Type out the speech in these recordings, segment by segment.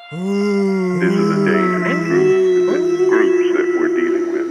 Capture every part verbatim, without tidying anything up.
This is a dangerous group, groups that we're dealing with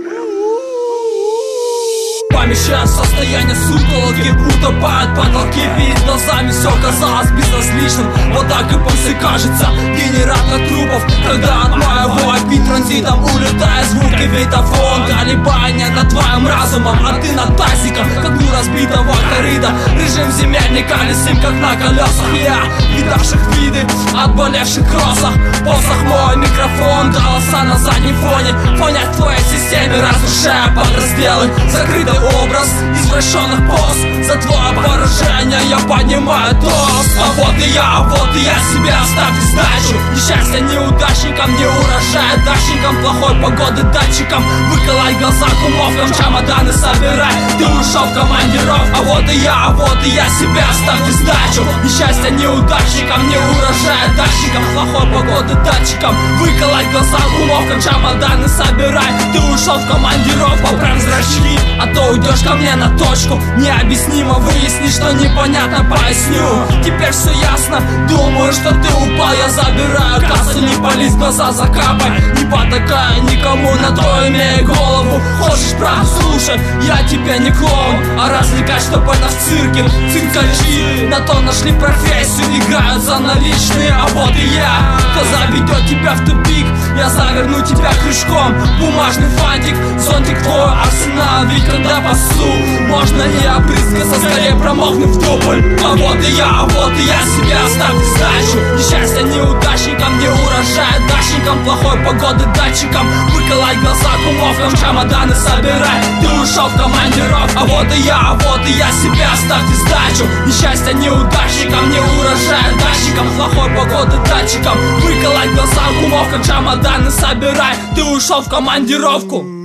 now. Помещаем состояние сутолоки, будто пают потолки. Перед глазами все казалось безразличным. Вот так и после кажется генератор трупов, когда от моего опи транзитом улетает звук и витофон. Колебания над твоим разумом, а ты над тазиком, как дну разбитого корыта. Режим земельный колесим, как на колесах. Я, видавших виды, отболевших кроссах. Посох мой микрофон, голоса на заднем фоне. Понять в твоей системе, разрушая подразделы. Закрытый образ извращенных поз. За твое поражение я поднимаю тост. А вот и я, вот и я, себе оставьте сдачу. Несчастье неудачникам, не урожая дачникам, плохой погоды датчикам. Выколоть глаза кумовкам, чемоданы собирай. Ты ушел в командиров. А вот и я, вот и я, себе оставьте сдачу. Несчастье неудачникам, не урожая дачникам, плохой погоды датчикам. Выколоть глаза кумовкам, чемоданы собирай. Ты ушел в командиров, поправь зрачки, а то уйдешь ко мне на точку. Необъяснимо выясни, что непонятно, поясню. Теперь все ясно, думаю, что ты упал. Я забираю кассу, не пались, глаза закапай. Не потакая никому, на то имея голову. Хочешь правду, слушай, я тебе не клоун, а развлекать, чтоб это в цирке. Циркачи на то нашли профессию, играют за наличные. А вот и я, кто заведет тебя в тупик. Я заверну тебя крючком, бумажный фантик, зонтик твой арсенал. Ведь когда пасу, можно не опрыскаться, скорее промокнув в дубль. А вот и я, а вот и я, себе оставьте сдачу. Несчастье неудачникам, не урожая дачникам, плохой погоды датчикам. Выколоть глаза кумовкам, чемоданы собирай. Ты ушел в командиров. А вот и я, а вот и я, себе оставьте сдачу. Несчастье неудачникам, не урожая дачникам, плохой погоды датчикам. Выколоть глаза кумовкам, чемоданы собирай. Ты ушел в командировку.